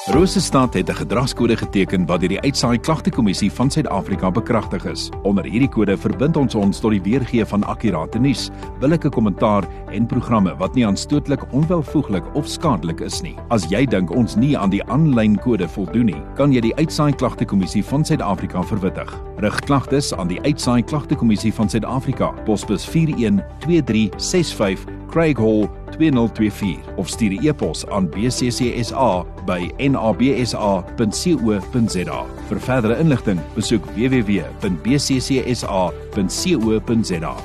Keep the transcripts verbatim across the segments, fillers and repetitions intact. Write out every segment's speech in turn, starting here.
Rosestad het 'n gedragskode geteken wat deur die Uitsaai Klagtekommissie van Suid-Afrika bekragtig is. Onder hierdie kode verbind ons ons tot die weergee van akkurate nuus, billike kommentaar en programme wat nie aanstootlik, onwelvoeglik of skadelik is nie. As jy dink ons nie aan die aanlyn kode voldoen nie, kan jy die Uitsaai Klagtekommissie van Suid-Afrika verwittig. Rig klagtes aan die Uitsaai Klagtekommissie van Suid-Afrika, posbus vier een twee drie ses vyf, Craig Hall twee nul twee vier of stuur 'n e-pos aan b c c s a by n a b s a punt co punt z a. Vir verdere inligting, besoek w w w punt b c c s a punt co punt z a.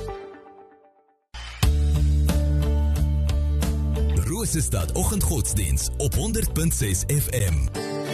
Rosestad Oggendgodsdiens op honderd punt ses F M.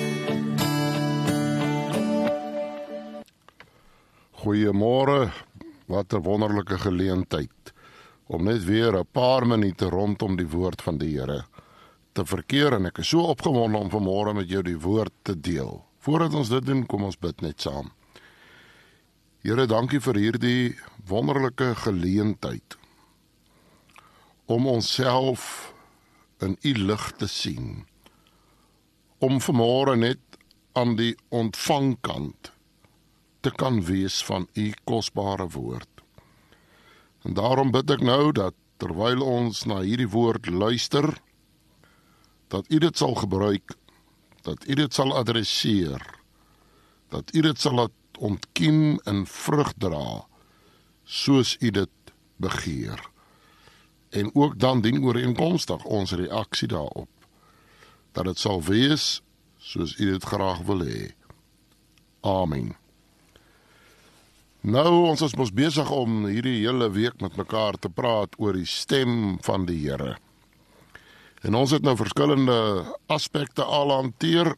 Goeiemôre, wat 'n wonderlike geleentheid om net weer 'n paar minute rondom die woord van die Here te verkeer, en ek is so opgewonde om vanmôre met jou die woord te deel. Voordat ons dit doen, kom ons bid net saam. Here, dankie vir hierdie wonderlike geleentheid om onsself in U lig te sien, om vanmôre net aan die ontvangkant te kan wees van U kosbare woord. En daarom bid ek nou dat terwyl ons na hierdie woord luister, dat U dit sal gebruik, dat U dit sal adresseer, dat U dit sal laat ontkiem en vrug dra, soos U dit begeer. En ook dan dien ooreenkomstig ons reaksie daarop, dat dit sal wees soos U dit graag wil hê. Amen. Nou, ons is mos besig om hierdie hele week met mekaar te praat oor die stem van die Here. En ons het nou verskillende aspekte al hanteer.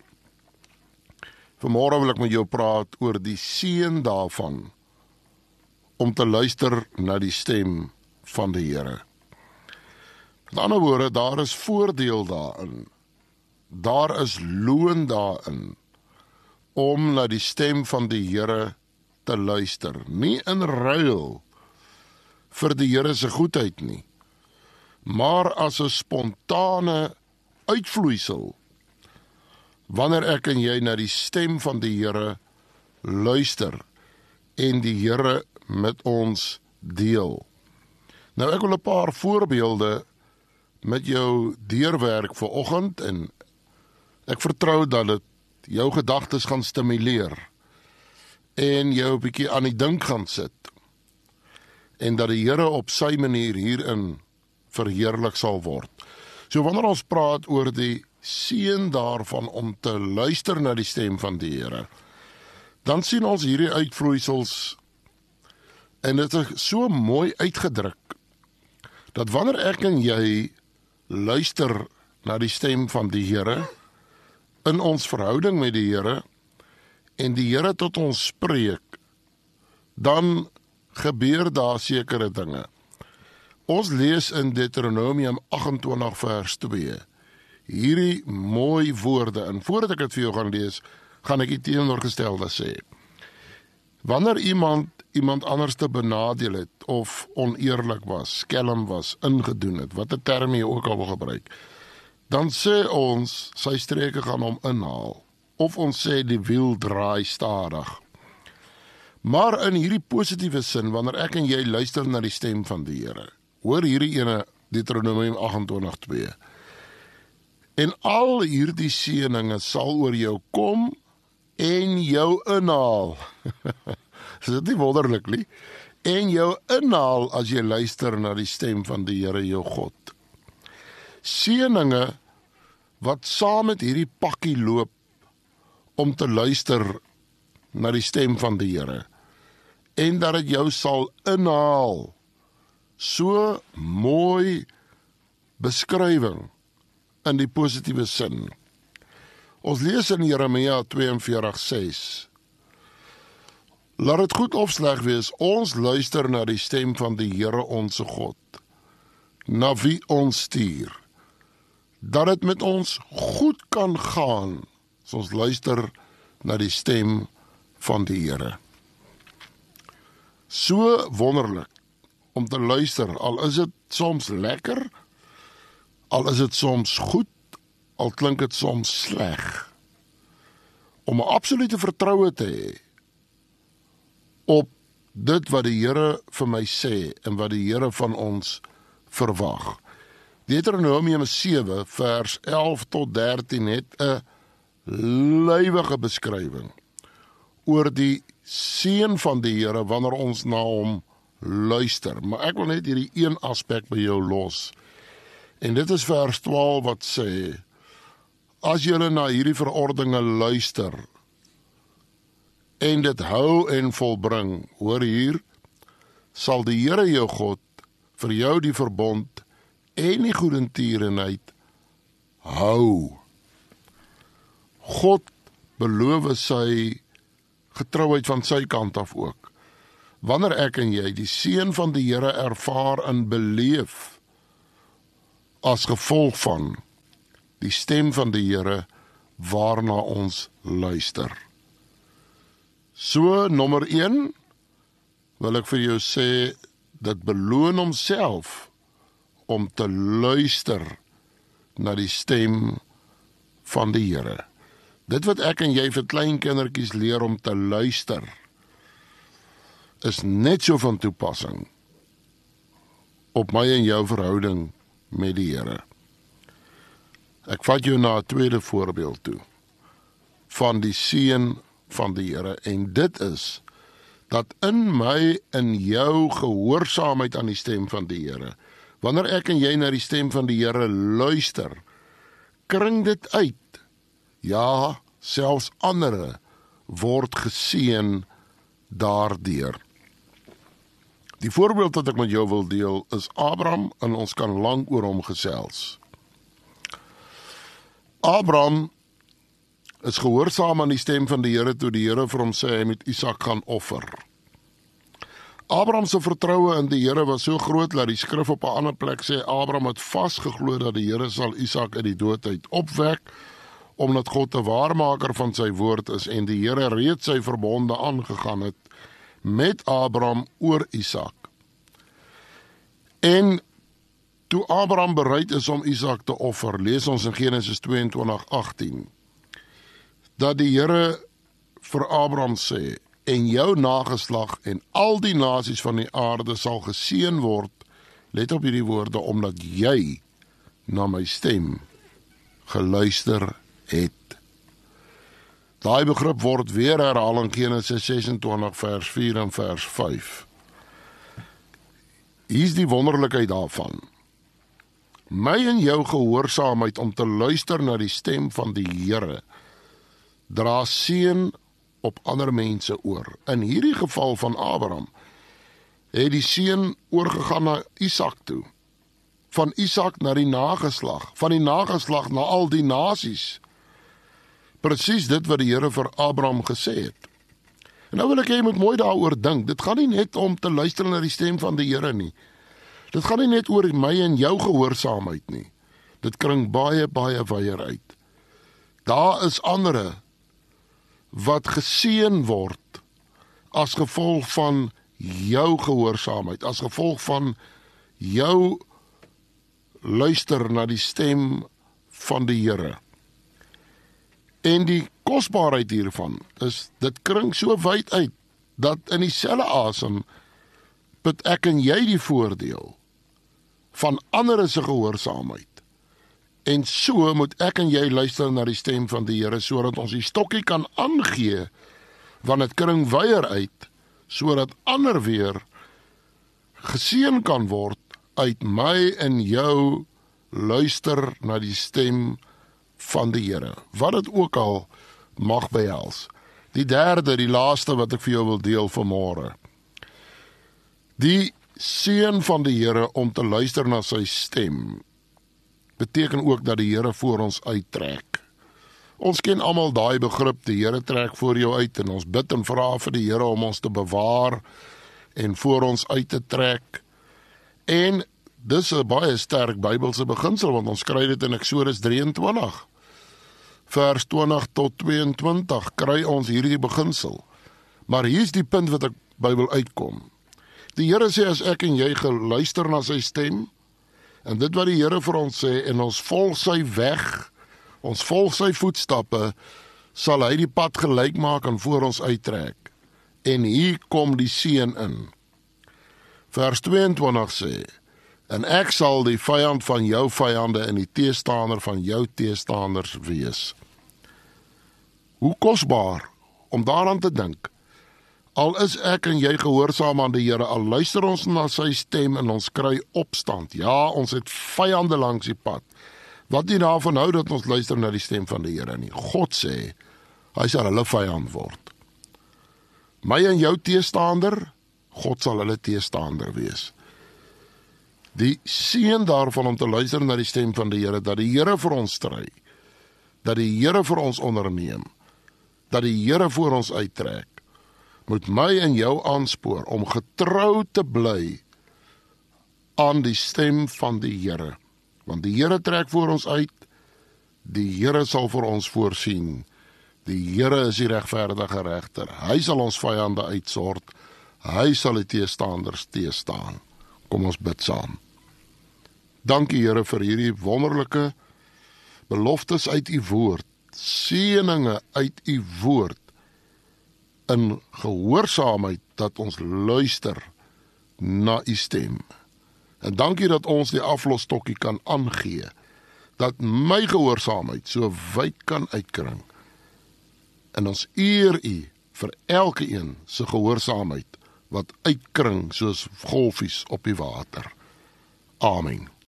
Vanmôre wil ek met jou praat oor die seën daarvan om te luister na die stem van die Here. Met ander woorde, daar is voordeel daarin. Daar is loon daarin om na die stem van die Here te luister, nie in ruil vir die Here se goedheid nie, maar as 'n spontane uitvloeisel, wanneer ek en jy na die stem van die Here luister en die Here met ons deel. Nou, ek wil 'n paar voorbeelde met jou deurwerk vanoggend, en ek vertrou dat dit jou gedagtes gaan stimuleer en jou 'n bietjie aan die dink gaan sit, en dat die Here op sy manier hierin verheerlik sal word. So wanneer ons praat oor die seën daarvan om te luister na die stem van die Here, dan sien ons hierdie uitvloeisels, en dit is so mooi uitgedruk, dat wanneer ek en jy luister na die stem van die Here, in ons verhouding met die Here, en die Here tot ons spreek, dan gebeur daar sekere dinge. Ons lees in Deuteronomium agt-en-twintig vers twee, hierdie mooi woorde, en voordat ek dit vir jou gaan lees, gaan ek die teenoorgestelde sê. Wanneer iemand iemand anders te benadeel het, of oneerlik was, skelm was, ingedoen het, wat 'n term jy ook al wil gebruik, dan sê ons, sy streke gaan hom inhaal, of ons sê die wiel draai stadig. Maar in hierdie positiewe sin, wanneer ek en jy luister na die stem van die Here, hoor hierdie ene, Deuteronomium agt-en-twintig twee, en al hierdie seëninge sal oor jou kom en jou inhaal. Is dit nie wonderlik nie? En jou inhaal as jy luister na die stem van die Here jou God. Seëninge wat saam met hierdie pakkie loop om te luister na die stem van die Here, en dat dit jou sal inhaal. So mooi beskrywing in die positiewe sin. Ons lees in Jeremia tweeënveertig ses. Laat dit goed of sleg wees, ons luister na die stem van die Here onse God, na wie ons stuur, dat dit met ons goed kan gaan, as ons luister na die stem van die Here. So wonderlik om te luister, al is dit soms lekker, al is dit soms goed, al klink dit soms sleg, om 'n absolute vertroue te hê op dit wat die Here vir my sê en wat die Here van ons verwag. Deuteronomium sewe vers elf tot dertien het 'n lywige beskrywing oor die seën van die Here wanneer ons na hom luister. Maar ek wil net hierdie een aspek by jou los. En dit is vers twaalf wat sê: as julle na hierdie verordeninge luister en dit hou en volbring, hoor hier, sal die Here jou God vir jou die verbond en die goedertierenheid hou. God beloof sy getrouheid van sy kant af ook. Wanneer ek en jy die seën van die Here ervaar en beleef as gevolg van die stem van die Here waarna ons luister. So, nommer een, wil ek vir jou sê, dit beloon homself om te luister na die stem van die Here. Dit wat ek en jy vir kleinkindertjies leer om te luister, is net so van toepassing op my en jou verhouding met die Here. Ek vat jou na 'n tweede voorbeeld toe, van die seën van die Here, en dit is, dat in my en jou gehoorsaamheid aan die stem van die Here, wanneer ek en jy na die stem van die Here luister, kring dit uit, ja, selfs ander word geseën daardeur. Die voorbeeld wat ek met jou wil deel is Abraham, en ons kan lank oor hom gesels. Abraham is gehoorsaam aan die stem van die Here toe die Here vir hom sê hy moet Isak gaan offer. Abraham se vertroue in die Here was so groot dat die skrif op 'n ander plek sê Abraham het vasgeglo dat die Here sal Isak uit die dood uit opwek, omdat God 'n waarmaker van sy woord is en die Here reeds sy verbonde aangegaan het met Abraham oor Isak. En toe Abraham bereid is om Isak te offer, lees ons in Genesis tweeëntwintig agtien, dat die Here vir Abraham sê, en jou nageslag en al die nasies van die aarde sal geseën word, let op hierdie woorde, omdat jy na my stem geluister het. Daai begrip word weer herhaal in Genesis sesentwintig vers vier en vers vyf. Hier is die wonderlikheid daarvan. My en jou gehoorsaamheid om te luister na die stem van die Here dra seën op ander mense oor. In hierdie geval van Abraham het die seën oorgegaan na Isak toe. Van Isak na die nageslag, van die nageslag na al die nasies. Presies dit wat die Here vir Abraham gesê het. En nou wil ek jy moet mooi daaroor dink. Dit gaan nie net om te luister na die stem van die Here nie. Dit gaan nie net oor my en jou gehoorsaamheid nie. Dit kring baie, baie wyer uit. Daar is ander wat geseën word as gevolg van jou gehoorsaamheid, as gevolg van jou luister na die stem van die Here. En die kosbaarheid hiervan is, dit kring so wyd uit, dat in dieselfde asem put ek en jy die voordeel van ander se gehoorsaamheid. En so moet ek en jy luister na die stem van die Here, sodat ons die stokkie kan aangee, want dit kring wyer uit, sodat ander weer geseën kan word uit my en jou luister na die stem van die Here, wat dit ook al mag behels. Die derde, die laaste wat ek vir jou wil deel vanmôre. Die seën van die Here om te luister na sy stem, beteken ook dat die Here voor ons uittrek. Ons ken almal daai begrip, die Here trek voor jou uit, en ons bid en vra vir die Here om ons te bewaar en voor ons uit te trek. En dis 'n baie sterk Bybelse beginsel, want ons kry dit in Eksodus drieëntwintig. Vers twintig tot tweeëntwintig kry ons hierdie beginsel. Maar hier is die punt wat ek by wil uitkom. Die Here sê as ek en jy geluister na sy stem, en dit wat die Here vir ons sê, en ons volg sy weg, Ons volg sy voetstappe, sal hy die pad gelyk maak en voor ons uittrek. En hier kom die seën in. Vers tweeëntwintig sê, en ek sal die vyand van jou vyande en die teestander van jou teestanders wees. Hoe kosbaar om daaraan te dink. Al is ek en jy gehoorsaam aan die Here, al luister ons na sy stem en ons kry opstand. Ja, ons het vyande langs die pad. Wat nie daarvan hou dat ons luister na die stem van die Here nie. God sê, hy sal hulle vyand word. My en jou teestander, God sal hulle teestander wees. Die seën daarvan om te luister na die stem van die Here, dat die Here vir ons stry, dat die Here vir ons onderneem, dat die Here voor ons uittrek, moet my en jou aanspoor om getrou te bly aan die stem van die Here. Want die Here trek voor ons uit, die Here sal vir ons voorsien, die Here is die regverdige regter, hy sal ons vyande uitsort, hy sal die teestanders teestaan. Kom ons bid saam. Dankie Here vir hierdie wonderlike beloftes uit u woord, seëninge uit u woord, in gehoorsaamheid dat ons luister na u stem. En dankie dat ons die aflosstokkie kan aangee, dat my gehoorsaamheid so wyd kan uitkring. En ons eer u vir elke een se gehoorsaamheid wat uitkring soos golfies op die water. Amen.